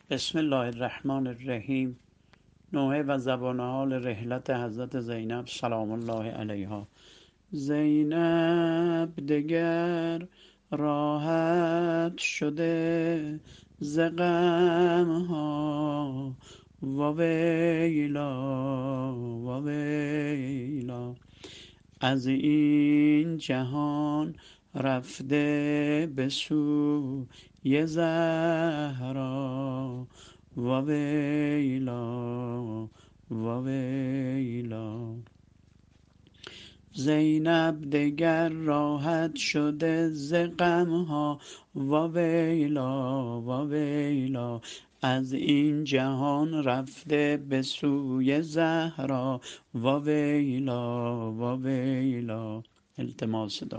بسم الله الرحمن الرحیم. نوحه و زبان حال رحلت حضرت زینب سلام الله علیها. زینب دگر راحت شده ز غمها و ویلا از این جهان رفته به سوی زهرا و ویلا. زینب دگر راحت شده ز غمها و ویلا از این جهان رفته به سوی زهرا و ویلا. التماس دارم